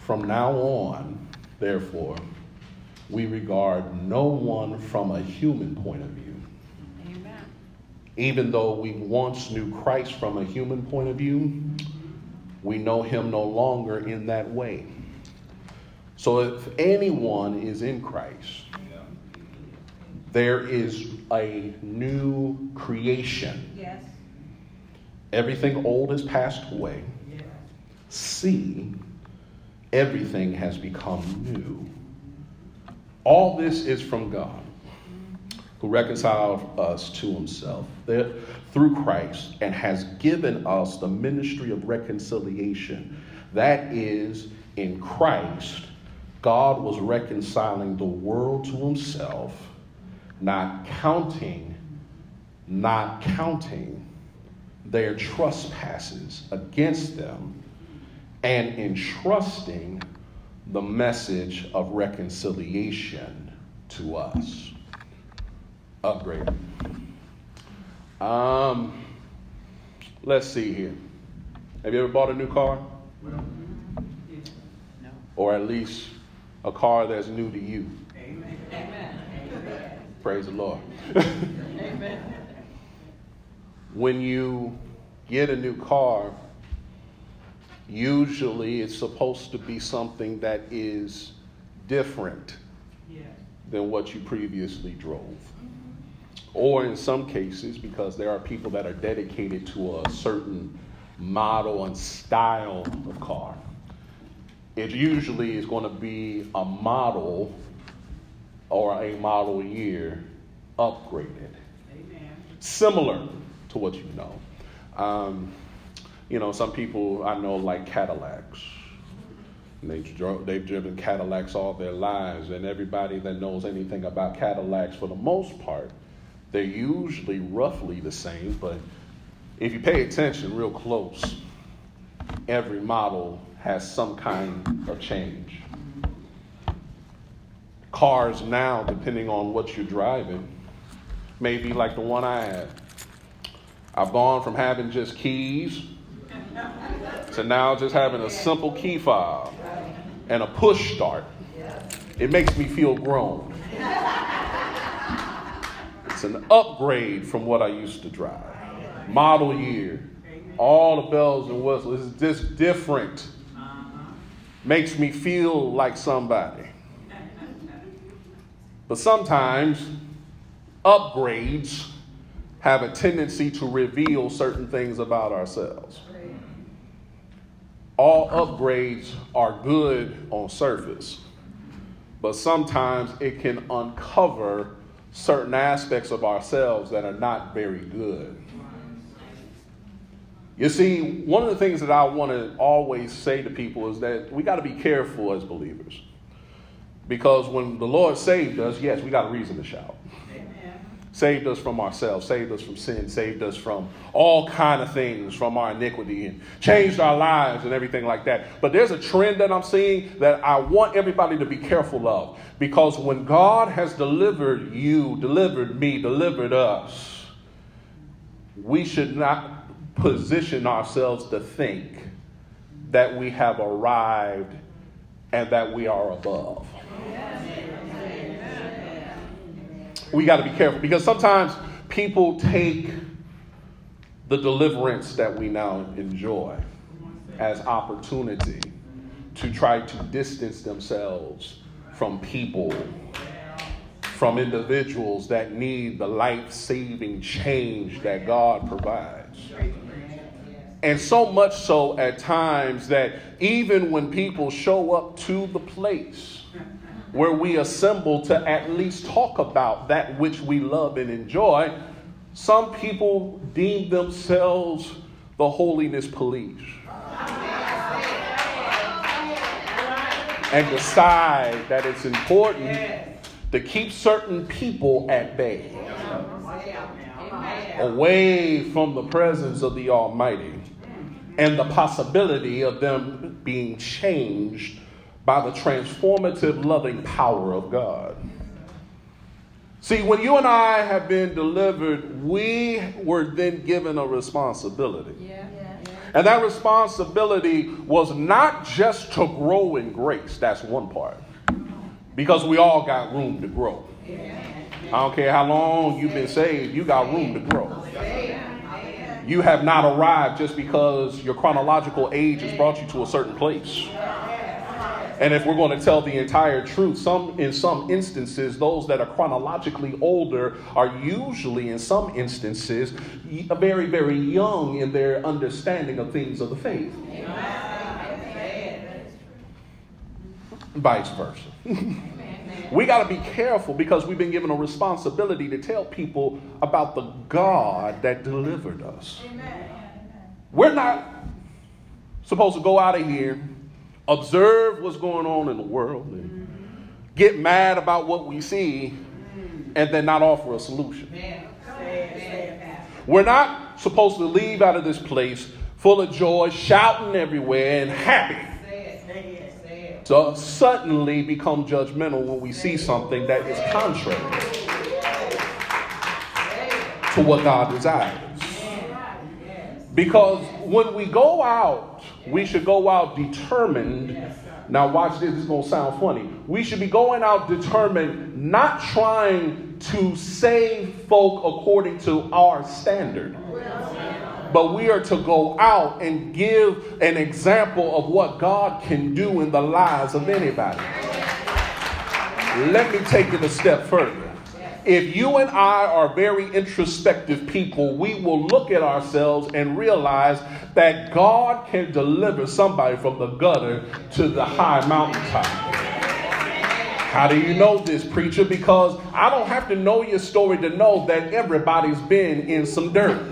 From now on, therefore, we regard no one from a human point of view. Amen. Even though we once knew Christ from a human point of view, we know him no longer in that way. So if anyone is in Christ, there is a new creation. Yes. Everything old has passed away. See, everything has become new. All this is from God, who reconciled us to himself through Christ and has given us the ministry of reconciliation. That is, in Christ, God was reconciling the world to himself, not counting their trespasses against them, and entrusting the message of reconciliation to us. Upgrade. Let's see here. Have you ever bought a new car? No. Or at least a car that's new to you? Amen. Amen. Praise the Lord. Amen. When you get a new car, usually it's supposed to be something that is different than what you previously drove. Or in some cases, because there are people that are dedicated to a certain model and style of car, it usually is going to be a model or a model year upgraded. Amen. Similar to what you know. Some people I know like Cadillacs. And they've driven Cadillacs all their lives, and everybody that knows anything about Cadillacs, for the most part, they're usually roughly the same, but if you pay attention real close, every model has some kind of change. Cars now, depending on what you're driving, may be like the one I had. I've gone from having just keys to now just having a simple key fob and a push start. It makes me feel grown. It's an upgrade from what I used to drive. Model year, all the bells and whistles. It's just different. Makes me feel like somebody. But sometimes upgrades have a tendency to reveal certain things about ourselves. All upgrades are good on surface, but sometimes it can uncover certain aspects of ourselves that are not very good. You see, one of the things that I want to always say to people is that we got to be careful as believers. Because when the Lord saved us, yes, we got a reason to shout. Saved us from ourselves, saved us from sin, saved us from all kind of things, from our iniquity, and changed our lives and everything like that. But there's a trend that I'm seeing that I want everybody to be careful of. Because when God has delivered you, delivered me, delivered us, we should not position ourselves to think that we have arrived and that we are above. We got to be careful, because sometimes people take the deliverance that we now enjoy as opportunity to try to distance themselves from people, from individuals that need the life-saving change that God provides. And so much so at times that even when people show up to the place where we assemble to at least talk about that which we love and enjoy, some people deem themselves the holiness police and decide that it's important to keep certain people at bay, away from the presence of the Almighty and the possibility of them being changed by the transformative, loving power of God. See, when you and I have been delivered, we were then given a responsibility. And that responsibility was not just to grow in grace. That's one part. Because we all got room to grow. I don't care how long you've been saved, you got room to grow. You have not arrived just because your chronological age has brought you to a certain place. And if we're going to tell the entire truth, in some instances, those that are chronologically older are usually, in some instances, very, very young in their understanding of things of the faith. Vice versa. We got to be careful because we've been given a responsibility to tell people about the God that delivered us. We're not supposed to go out of here, observe what's going on in the world, and get mad about what we see, and then not offer a solution. We're not supposed to leave out of this place full of joy, shouting everywhere, and happy. To suddenly become judgmental when we see something that is contrary to what God desires. Because when we go out, we should go out determined. Now watch this, is going to sound funny. We should be going out determined, not trying to save folk according to our standard. But we are to go out and give an example of what God can do in the lives of anybody. Let me take it a step further. If you and I are very introspective people, we will look at ourselves and realize that God can deliver somebody from the gutter to the high mountaintop. How do you know this, preacher? Because I don't have to know your story to know that everybody's been in some dirt.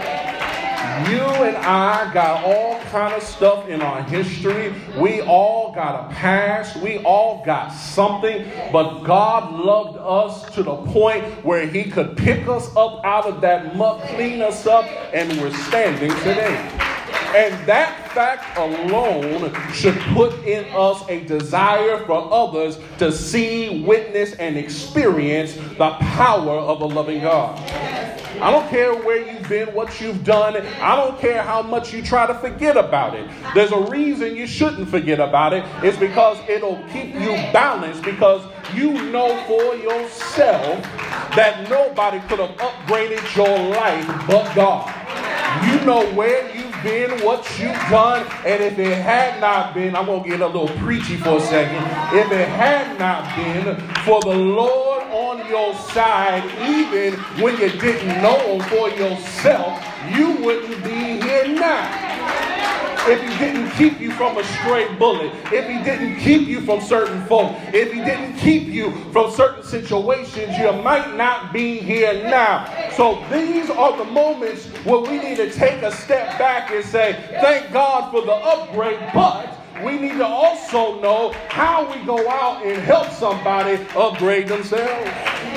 You and I got all kind of stuff in our history. We all got a past. We all got something. But God loved us to the point where he could pick us up out of that muck, clean us up, and we're standing today. And that fact alone should put in us a desire for others to see, witness, and experience the power of a loving God. I don't care where you've been, what you've done. I don't care how much you try to forget about it. There's a reason you shouldn't forget about it. It's because it'll keep you balanced, because you know for yourself that nobody could have upgraded your life but God. You know where you've been, what you've done, and if it had not been, I'm going to get a little preachy for a second, if it had not been for the Lord on your side, even when you didn't know him for yourself, you wouldn't be here now. If he didn't keep you from a stray bullet, if he didn't keep you from certain folk, if he didn't keep you from certain situations, you might not be here now. So these are the moments where we need to take a step back and say, thank God for the upgrade, but we need to also know how we go out and help somebody upgrade themselves.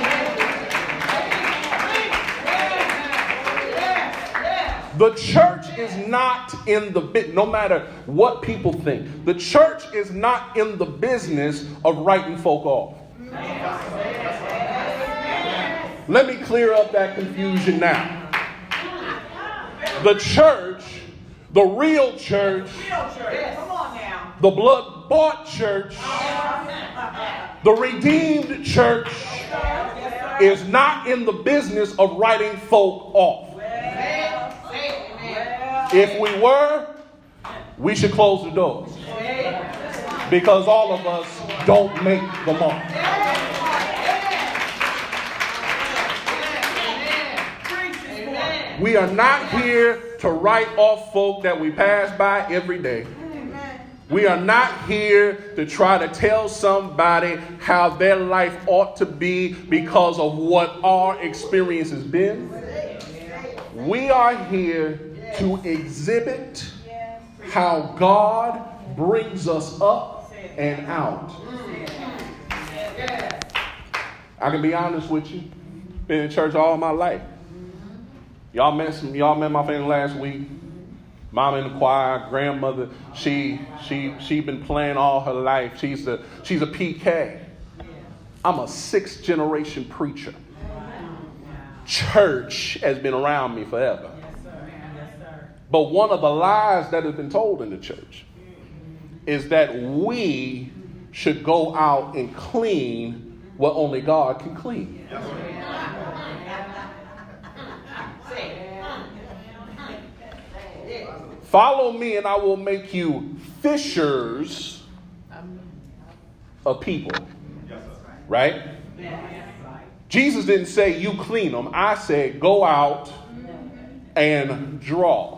The church is not in the no matter what people think. The church is not in the business of writing folk off. Let me clear up that confusion now. The church, the real church, the blood-bought church, the redeemed church is not in the business of writing folk off. If we were, we should close the doors, because all of us don't make the mark. We are not here to write off folk that we pass by every day. We are not here to try to tell somebody how their life ought to be because of what our experience has been. We are here to exhibit how God brings us up and out. I can be honest with you. Been in church all my life. Y'all met my family last week. Mama in the choir, grandmother. She been playing all her life. She's a PK. I'm a 6th generation preacher. Church has been around me forever. But one of the lies that has been told in the church is that we should go out and clean what only God can clean. Follow me and I will make you fishers of people. Right? Jesus didn't say you clean them. I said go out and draw.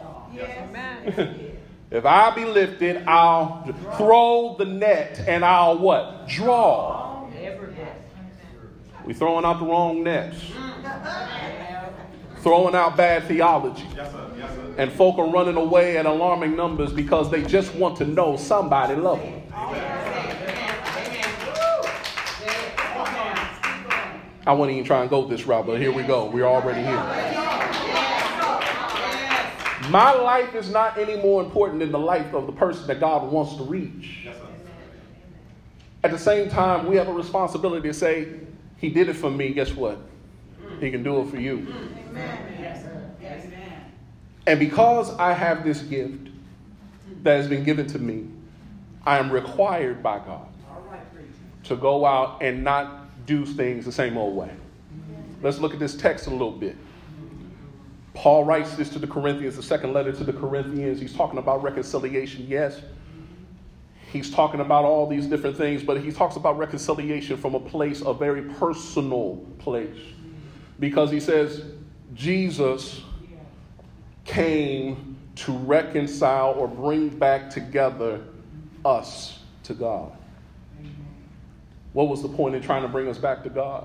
If I be lifted, I'll throw the net and I'll what? Draw. We're throwing out the wrong nets. Throwing out bad theology. And folk are running away at alarming numbers because they just want to know somebody loves them. I wouldn't even try and go this route, but here we go. We're already here. My life is not any more important than the life of the person that God wants to reach. At the same time, we have a responsibility to say, he did it for me. Guess what? He can do it for you. And because I have this gift that has been given to me, I am required by God to go out and not do things the same old way. Let's look at this text a little bit. Paul writes this to the Corinthians, the second letter to the Corinthians. He's talking about reconciliation, yes. He's talking about all these different things, but he talks about reconciliation from a place, a very personal place. Because he says, Jesus came to reconcile or bring back together us to God. What was the point in trying to bring us back to God?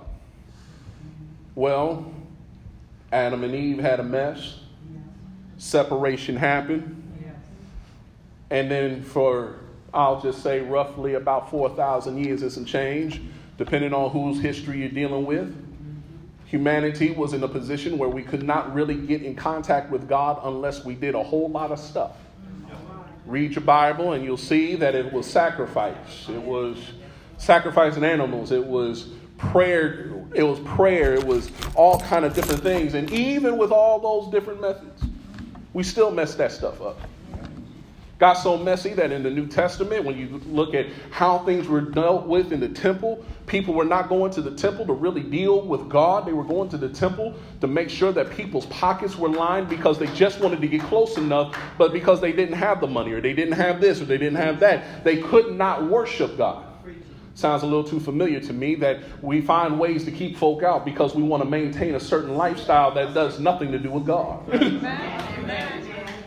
Well, Adam and Eve had a mess. Separation happened. And then for, I'll just say roughly about 4,000 years and some change, depending on whose history you're dealing with, humanity was in a position where we could not really get in contact with God unless we did a whole lot of stuff. Read your Bible and you'll see that it was sacrifice. It was sacrificing animals. It was prayer. It was all kind of different things. And even with all those different methods, we still mess that stuff up. Got so messy that in the New Testament, when you look at how things were dealt with in the temple, people were not going to the temple to really deal with God. They were going to the temple to make sure that people's pockets were lined because they just wanted to get close enough, but because they didn't have the money or they didn't have this or they didn't have that, they could not worship God. Sounds a little too familiar to me that we find ways to keep folk out because we want to maintain a certain lifestyle that does nothing to do with God. Amen.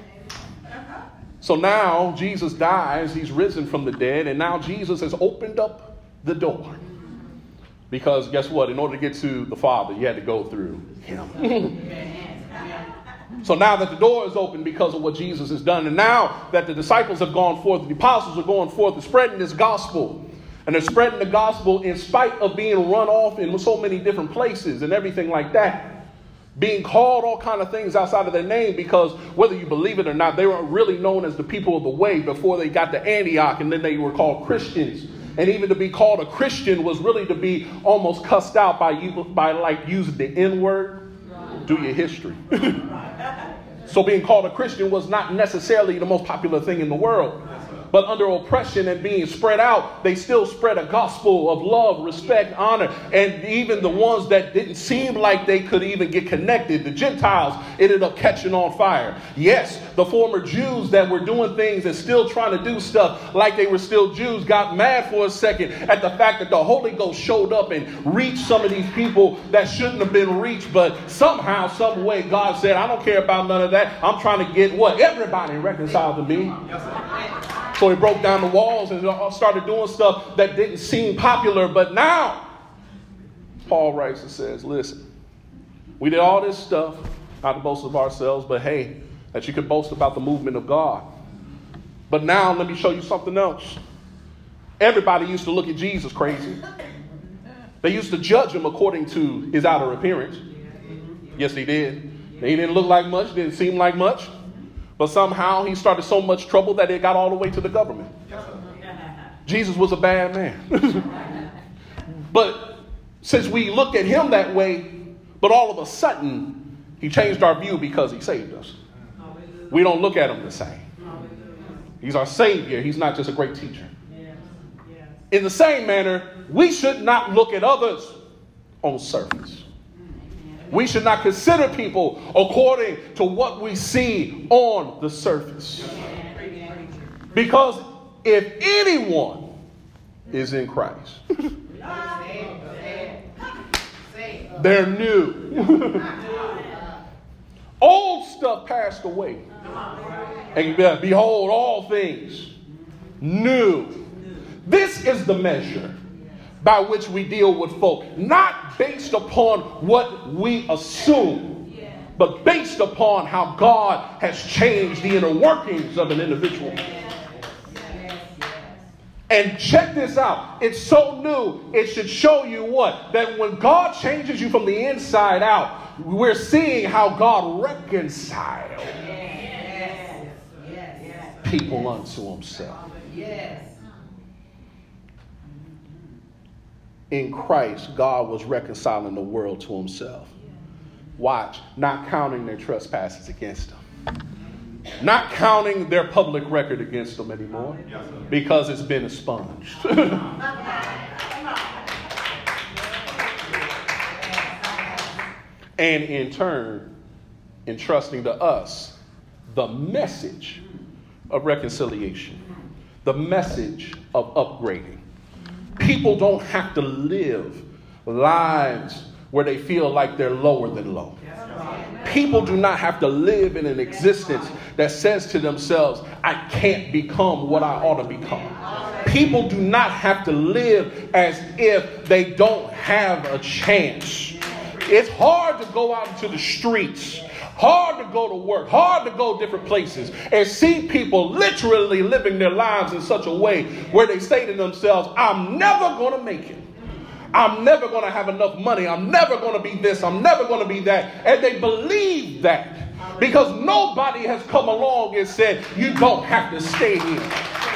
So now Jesus dies, he's risen from the dead, and now Jesus has opened up the door. Because guess what? In order to get to the Father, you had to go through him. So now that the door is open because of what Jesus has done, and now that the disciples have gone forth, the apostles are going forth and spreading this gospel. And they're spreading the gospel in spite of being run off in so many different places and everything like that. Being called all kind of things outside of their name because whether you believe it or not, they were really known as the people of the way before they got to Antioch, and then they were called Christians. And even to be called a Christian was really to be almost cussed out by like using the N-word. Do your history. So being called a Christian was not necessarily the most popular thing in the world. But under oppression and being spread out, they still spread a gospel of love, respect, honor. And even the ones that didn't seem like they could even get connected, the Gentiles, ended up catching on fire. Yes, the former Jews that were doing things and still trying to do stuff like they were still Jews got mad for a second at the fact that the Holy Ghost showed up and reached some of these people that shouldn't have been reached. But somehow, some way, God said, I don't care about none of that. I'm trying to get what? Everybody reconciled to me. So he broke down the walls and started doing stuff that didn't seem popular. But now, Paul writes and says, listen, we did all this stuff, not to boast of ourselves, but hey, that you could boast about the movement of God. But now let me show you something else. Everybody used to look at Jesus crazy. They used to judge him according to his outer appearance. Yes, he did. He didn't look like much, didn't seem like much. But somehow he started so much trouble that it got all the way to the government. Jesus was a bad man. But since we looked at him that way, but all of a sudden he changed our view because he saved us. We don't look at him the same. He's our Savior. He's not just a great teacher. In the same manner, we should not look at others on surface. We should not consider people according to what we see on the surface. Because if anyone is in Christ, they're new. Old stuff passed away. And behold, all things new. This is the measure by which we deal with folk. Not based upon what we assume, but based upon how God has changed the inner workings of an individual. And check this out. It's so new, it should show you what? That when God changes you from the inside out, we're seeing how God reconciled people unto himself. In Christ, God was reconciling the world to himself. Watch, not counting their trespasses against them. Not counting their public record against them anymore, because it's been expunged. And in turn, entrusting to us the message of reconciliation, the message of upgrading. People don't have to live lives where they feel like they're lower than low. People do not have to live in an existence that says to themselves, I can't become what I ought to become. People do not have to live as if they don't have a chance. It's hard to go out into the streets, hard to go to work, hard to go different places and see people literally living their lives in such a way where they say to themselves, I'm never going to make it. I'm never going to have enough money. I'm never going to be this. I'm never going to be that. And they believe that because nobody has come along and said, you don't have to stay here.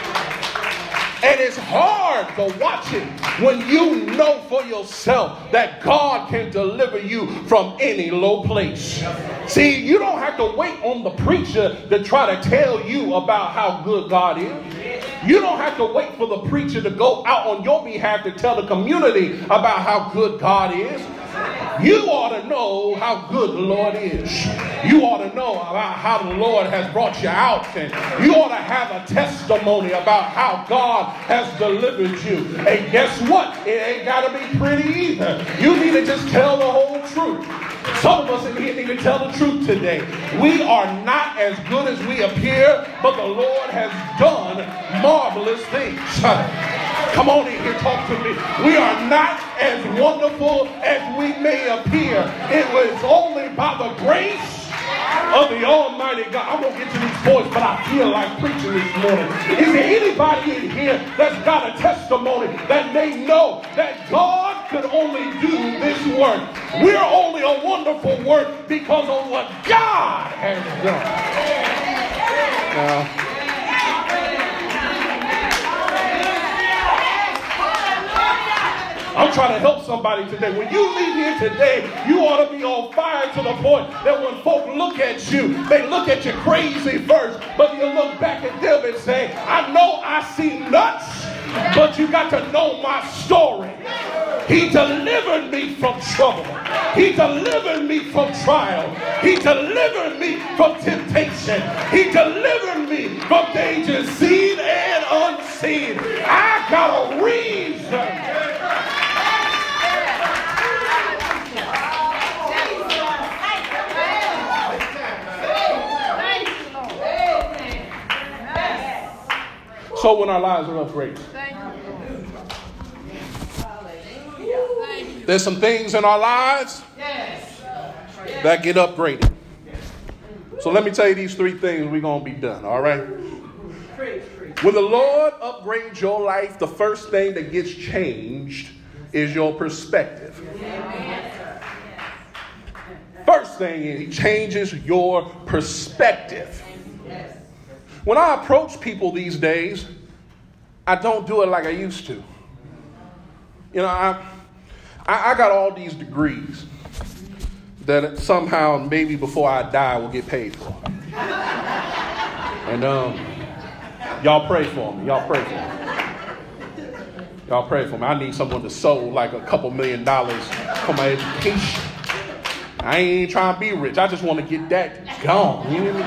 And it's hard to watch it when you know for yourself that God can deliver you from any low place. See, you don't have to wait on the preacher to try to tell you about how good God is. You don't have to wait for the preacher to go out on your behalf to tell the community about how good God is. You ought to know how good the Lord is. You ought to know about how the Lord has brought you out. And you ought to have a testimony about how God has delivered you. And guess what? It ain't got to be pretty either. You need to just tell the whole truth. Some of us in here need to tell the truth today. We are not as good as we appear, but the Lord has done marvelous things. Come on in here, talk to me. We are not as wonderful as we may appear. It was only by the grace of the Almighty God. I'm going to get to these points, but I feel like preaching this morning. Is there anybody in here that's got a testimony that may know that God could only do this work? We're only a wonderful work because of what God has done. Now, I'm trying to help somebody today. When you leave here today, you ought to be on fire to the point that when folk look at you, they look at you crazy first, but you look back at them and say, I know I see nuts, but you got to know my story. He delivered me from trouble. He delivered me from trial. He delivered me from temptation. He delivered me from danger seen and unseen. I got a reason. So when our lives are upgraded, there's some things in our lives that get upgraded. So let me tell you these three things, we're going to be done, all right? When the Lord upgrades your life, the first thing that gets changed is your perspective. First thing is, he changes your perspective. When I approach people these days, I don't do it like I used to. You know, I got all these degrees that somehow, maybe before I die, will get paid for. And y'all pray for me. Y'all pray for me. Y'all pray for me. I need someone to sow like a couple $1 million for my education. I ain't trying to be rich. I just want to get that gone. You hear me?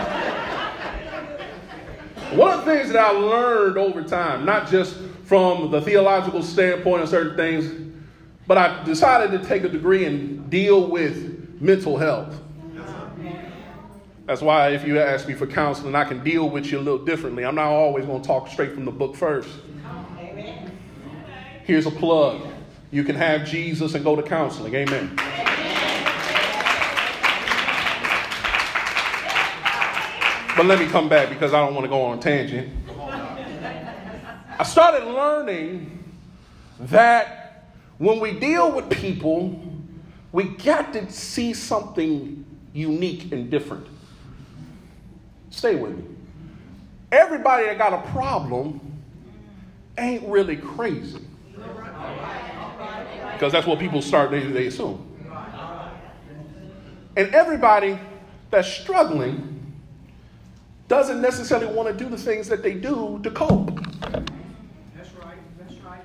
One of the things that I learned over time, not just from the theological standpoint of certain things, but I decided to take a degree and deal with mental health. That's why if you ask me for counseling, I can deal with you a little differently. I'm not always going to talk straight from the book first. Here's a plug. You can have Jesus and go to counseling. Amen. But let me come back because I don't want to go on a tangent. I started learning that when we deal with people, we got to see something unique and different. Stay with me. Everybody that got a problem ain't really crazy. Because that's what people they assume. And everybody that's struggling doesn't necessarily want to do the things that they do to cope. That's right. That's right.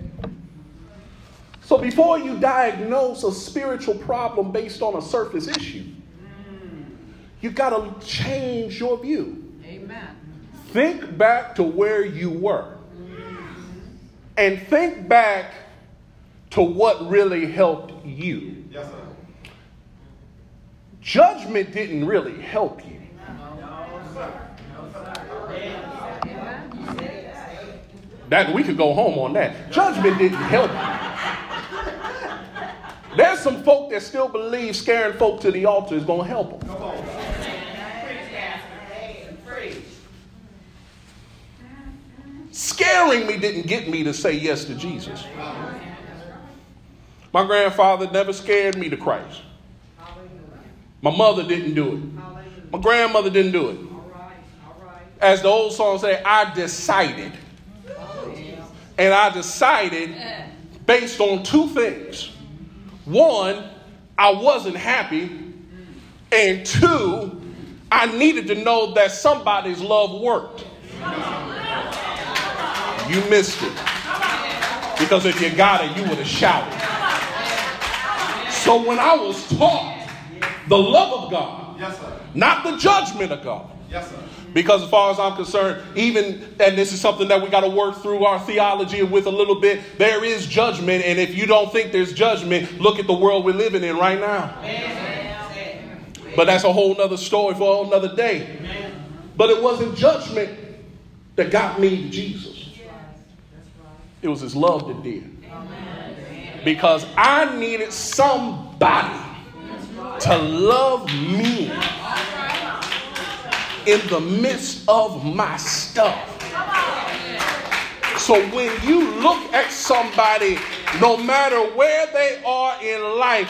So before you diagnose a spiritual problem based on a surface issue, you got to change your view. Amen. Think back to where you were. And think back to what really helped you. Yes, sir. Judgment didn't really help you. That we could go home on that. Judgment didn't help you. There's some folk that still believe scaring folk to the altar is going to help them. Come on. Scaring me didn't get me to say yes to Jesus. My grandfather never scared me to Christ. My mother didn't do it. My grandmother didn't do it. As the old song say, I decided. And I decided based on two things. One, I wasn't happy. And two, I needed to know that somebody's love worked. You missed it. Because if you got it, you would have shouted. So when I was taught the love of God, Yes, sir. not the judgment of God. Yes, sir. Because as far as I'm concerned, and this is something that we got to work through our theology with a little bit, there is judgment. And if you don't think there's judgment, look at the world we're living in right now. But that's a whole nother story for a whole nother day. But it wasn't judgment that got me to Jesus. It was his love that did. Because I needed somebody to love me in the midst of my stuff. So when you look at somebody, no matter where they are in life,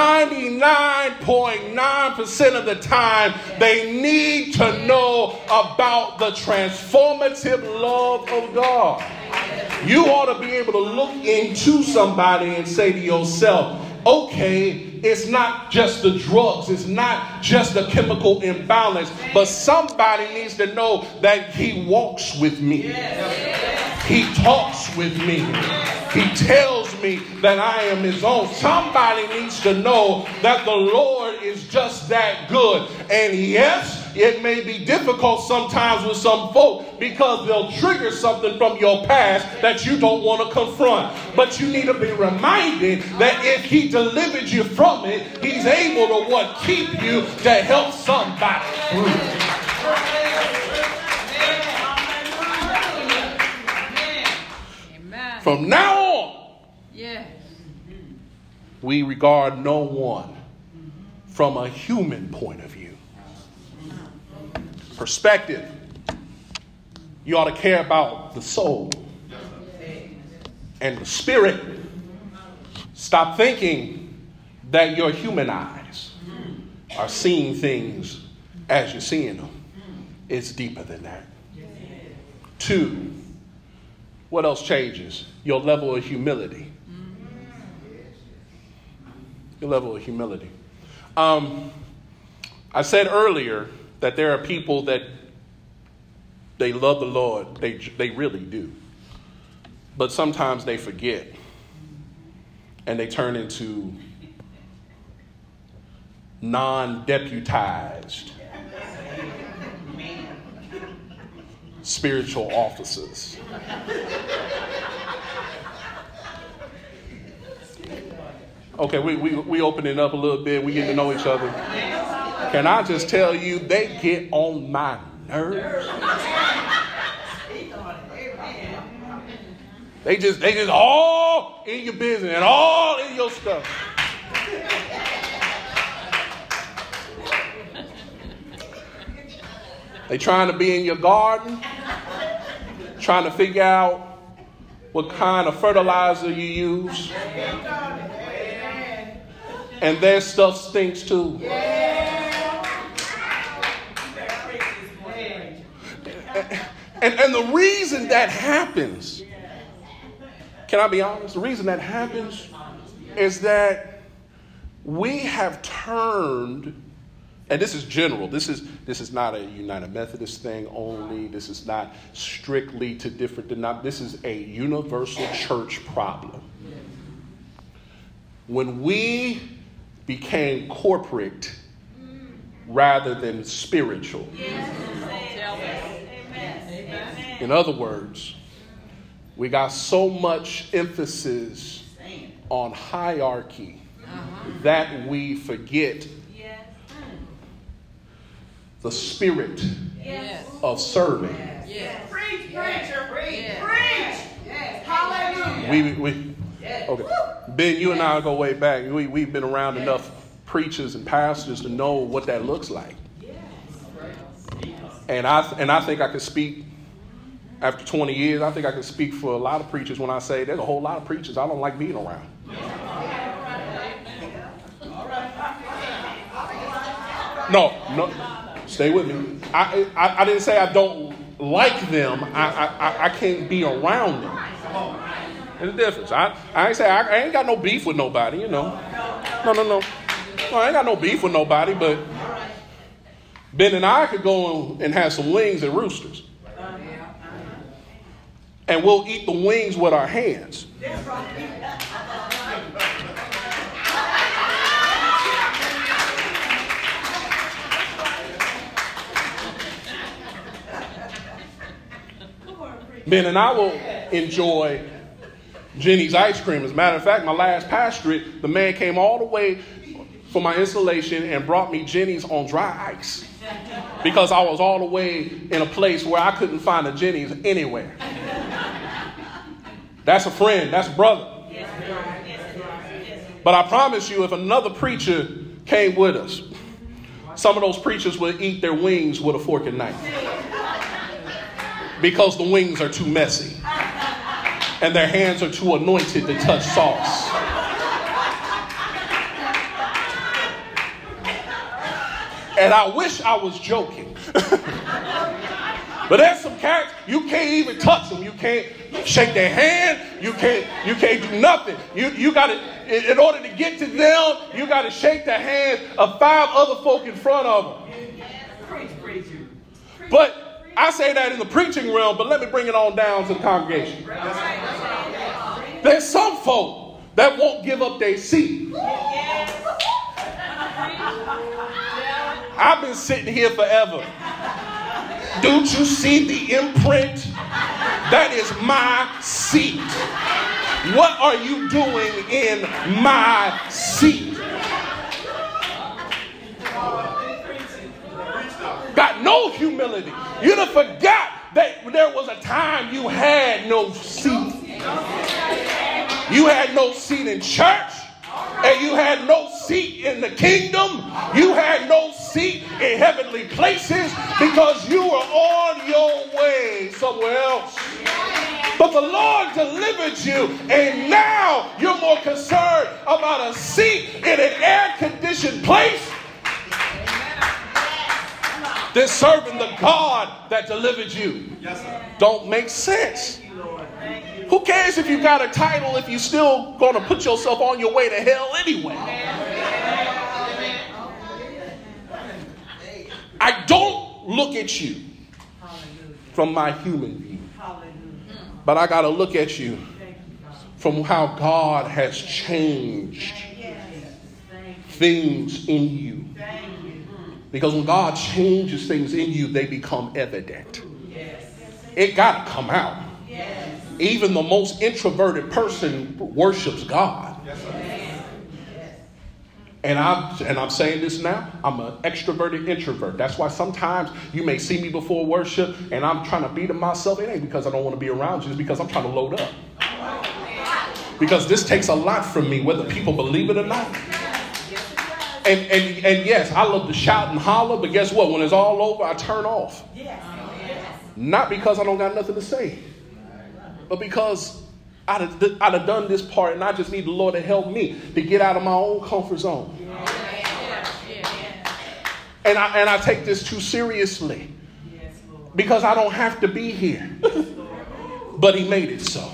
99.9% of the time, they need to know about the transformative love of God. You ought to be able to look into somebody and say to yourself, okay, it's not just the drugs. It's not just the chemical imbalance. But somebody needs to know that he walks with me. He talks with me. He tells me that I am his own. Somebody needs to know that the Lord is just that good. And yes, it may be difficult sometimes with some folk because they'll trigger something from your past that you don't want to confront. But you need to be reminded that if he delivered you from it, he's able to keep you to help somebody through. From now on, we regard no one from a human point of view. Perspective. You ought to care about the soul and the spirit. Stop thinking that your human eyes are seeing things as you're seeing them. It's deeper than that. 2, what else changes? Your level of humility. Your level of humility. I said earlier that there are people that they love the Lord. They really do. But sometimes they forget. And they turn into non-deputized spiritual officers. Okay, we open it up a little bit. We get to know each other. Can I just tell you, they get on my nerves. They just all in your business and all in your stuff. They trying to be in your garden, trying to figure out what kind of fertilizer you use. And their stuff stinks too. And the reason that happens, can I be honest? The reason that happens is that we have turned, and this is general. This is not a United Methodist thing only. This is not strictly to different denominations. This is a universal church problem. When we became corporate rather than spiritual. In other words, we got so much emphasis on hierarchy that we forget the spirit of serving. Preach, preacher, preach. Hallelujah. Okay. Ben, you and I go way back. We've been around enough preachers and pastors to know what that looks like. And I think I could speak, after 20 years, I think I can speak for a lot of preachers when I say there's a whole lot of preachers I don't like being around. No, stay with me. I didn't say I don't like them. I can't be around them. There's a difference. I ain't say I ain't got no beef with nobody, you know. No, I ain't got no beef with nobody, but Ben and I could go and have some wings at Roosters. And we'll eat the wings with our hands. Ben and I will enjoy Jenny's ice cream. As a matter of fact, my last pastorate, the man came all the way for my installation and brought me Jenny's on dry ice. Because I was all the way in a place where I couldn't find a Jenny's anywhere. That's a friend. That's a brother. But I promise you, if another preacher came with us, some of those preachers would eat their wings with a fork and knife. Because the wings are too messy. And their hands are too anointed to touch sauce. And I wish I was joking. But there's some cats, you can't even touch them. You can't shake their hand. You can't do nothing. You got to, in order to get to them, you got to shake the hands of 5 other folk in front of them. But I say that in the preaching realm, but let me bring it on down to the congregation. There's some folk that won't give up their seat. I've been sitting here forever. Don't you see the imprint? That is my seat. What are you doing in my seat? Got no humility. You'd have forgot that there was a time you had no seat. You had no seat in church. And you had no seat in the kingdom. You had no seat in heavenly places because you were on your way somewhere else. But the Lord delivered you, and now you're more concerned about a seat in an air-conditioned place than serving the God that delivered you. Don't make sense. Who cares if you got a title if you're still going to put yourself on your way to hell anyway? I don't look at you from my human view, but I got to look at you from how God has changed things in you. Because when God changes things in you, they become evident. It got to come out. Even the most introverted person worships God. And I'm saying this now, I'm an extroverted introvert. That's why sometimes you may see me before worship and I'm trying to beat myself. It ain't because I don't want to be around you. It's because I'm trying to load up. Because this takes a lot from me, whether people believe it or not. And yes, I love to shout and holler, but guess what? When it's all over, I turn off. Not because I don't got nothing to say, but because I'd have done this part and I just need the Lord to help me to get out of my own comfort zone. And I take this too seriously because I don't have to be here. But he made it so.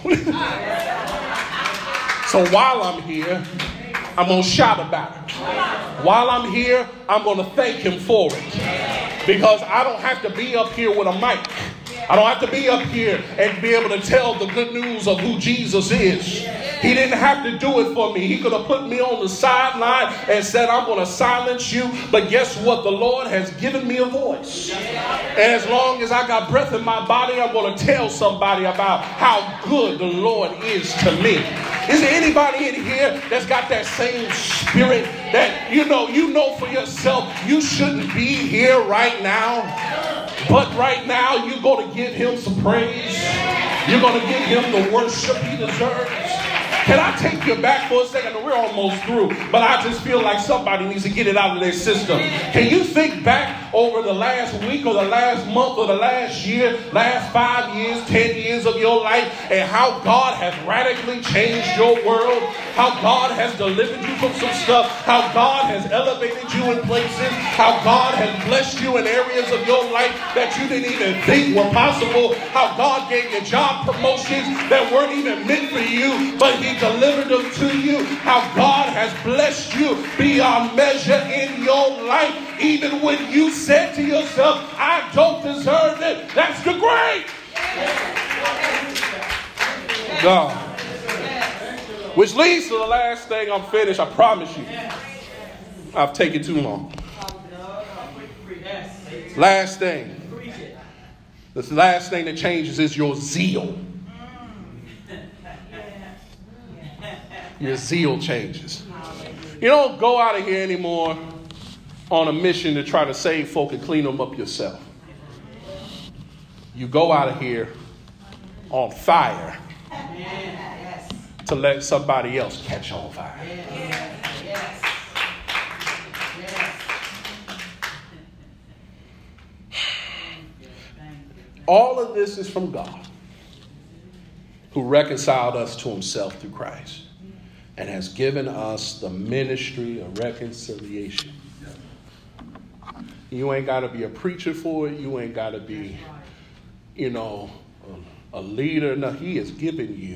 So while I'm here, I'm going to shout about it. While I'm here, I'm going to thank him for it. Because I don't have to be up here with a mic. I don't have to be up here and be able to tell the good news of who Jesus is. He didn't have to do it for me. He could have put me on the sideline and said, I'm going to silence you. But guess what? The Lord has given me a voice. And as long as I got breath in my body, I'm going to tell somebody about how good the Lord is to me. Is there anybody in here that's got that same spirit that you know for yourself you shouldn't be here right now? But right now you're going to give him some praise. You're going to give him the worship he deserves. Can I take you back for a second? We're almost through, but I just feel like somebody needs to get it out of their system. Can you think back over the last week or the last month or the last year, last 5 years, 10 years of your life, and how God has radically changed your world? How God has delivered you from some stuff? How God has elevated you in places? How God has blessed you in areas of your life that you didn't even think were possible? How God gave you job promotions that weren't even meant for you, but he delivered them to you. How God has blessed you beyond measure in your life, even when you said to yourself, I don't deserve it. That's the great God. Which leads to the last thing. I'm finished, I promise you. I've taken too long. Last thing. This last thing that changes is your zeal. Your zeal changes. You don't go out of here anymore on a mission to try to save folk and clean them up yourself. You go out of here on fire to let somebody else catch on fire. All of this is from God, who reconciled us to himself through Christ and has given us the ministry of reconciliation. You ain't got to be a preacher for it. You ain't got to be, a leader. No, he has given you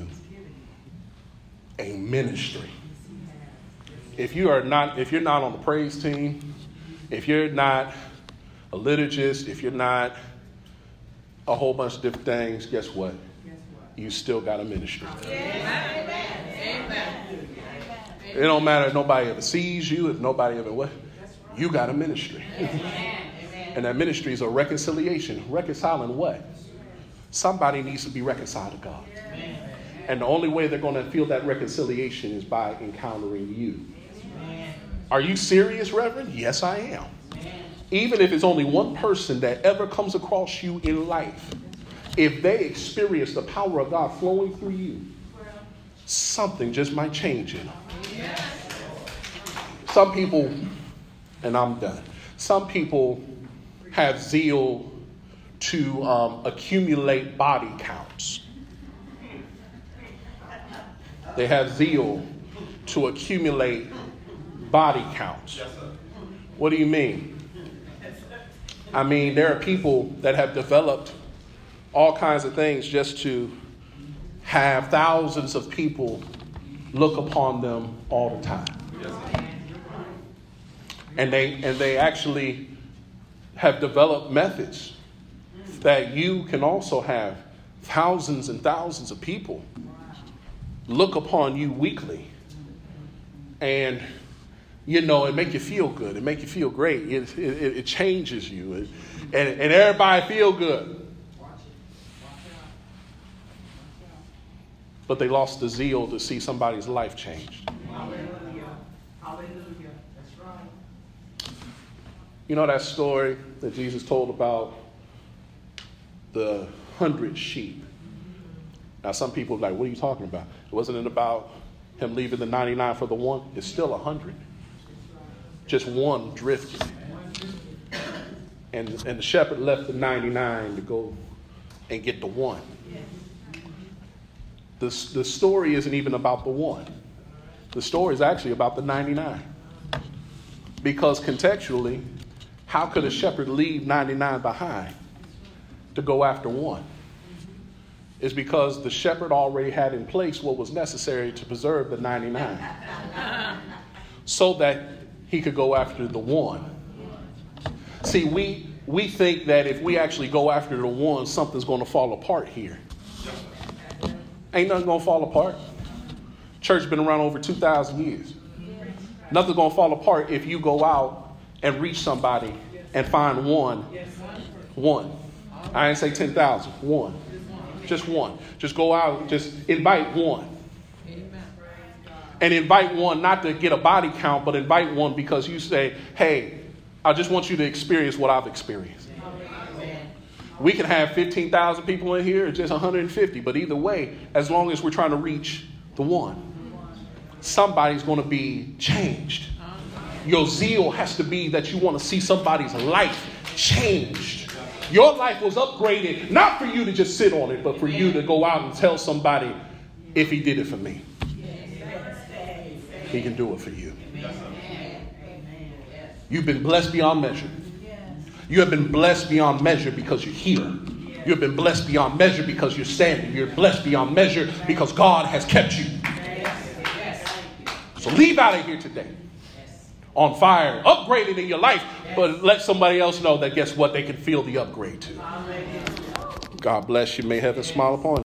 a ministry. If you're not on the praise team, if you're not a liturgist, if you're not a whole bunch of different things, guess what? You still got a ministry. It don't matter if nobody ever sees you, if nobody ever what? You got a ministry. And that ministry is a reconciliation. Reconciling what? Somebody needs to be reconciled to God. And the only way they're going to feel that reconciliation is by encountering you. Are you serious, Reverend? Yes, I am. Even if it's only one person that ever comes across you in life, if they experience the power of God flowing through you, something just might change in them. Some people, and I'm done, some people have zeal to accumulate body counts. They have zeal to accumulate body counts. What do you mean? I mean, there are people that have developed all kinds of things just to have thousands of people look upon them all the time. And they actually have developed methods that you can also have thousands and thousands of people look upon you weekly. And, it make you feel good. It make you feel great. It changes you. And everybody feel good. But they lost the zeal to see somebody's life changed. Hallelujah. Hallelujah. That's right. You know that story that Jesus told about the 100 sheep? Now, some people are like, what are you talking about? Wasn't it about him leaving the 99 for the one? It's still 100. Just one drifted. And the shepherd left the 99 to go and get the one. The story isn't even about the one. The story is actually about the 99. Because contextually, how could a shepherd leave 99 behind to go after one? It's because the shepherd already had in place what was necessary to preserve the 99 so that he could go after the one. See, we think that if we actually go after the one, something's going to fall apart here. Ain't nothing going to fall apart. Church been around over 2,000 years. Nothing's going to fall apart if you go out and reach somebody and find one. One. I didn't say 10,000. One. Just one. Just go out. Just invite one. And invite one not to get a body count, but invite one because you say, hey, I just want you to experience what I've experienced. We can have 15,000 people in here or just 150. But either way, as long as we're trying to reach the one, somebody's going to be changed. Your zeal has to be that you want to see somebody's life changed. Your life was upgraded, not for you to just sit on it, but for you to go out and tell somebody, if he did it for me, he can do it for you. You've been blessed beyond measure. You have been blessed beyond measure because you're here. You have been blessed beyond measure because you're standing. You're blessed beyond measure because God has kept you. So leave out of here today on fire, upgraded in your life, but let somebody else know that guess what? They can feel the upgrade too. God bless you. May heaven smile upon you.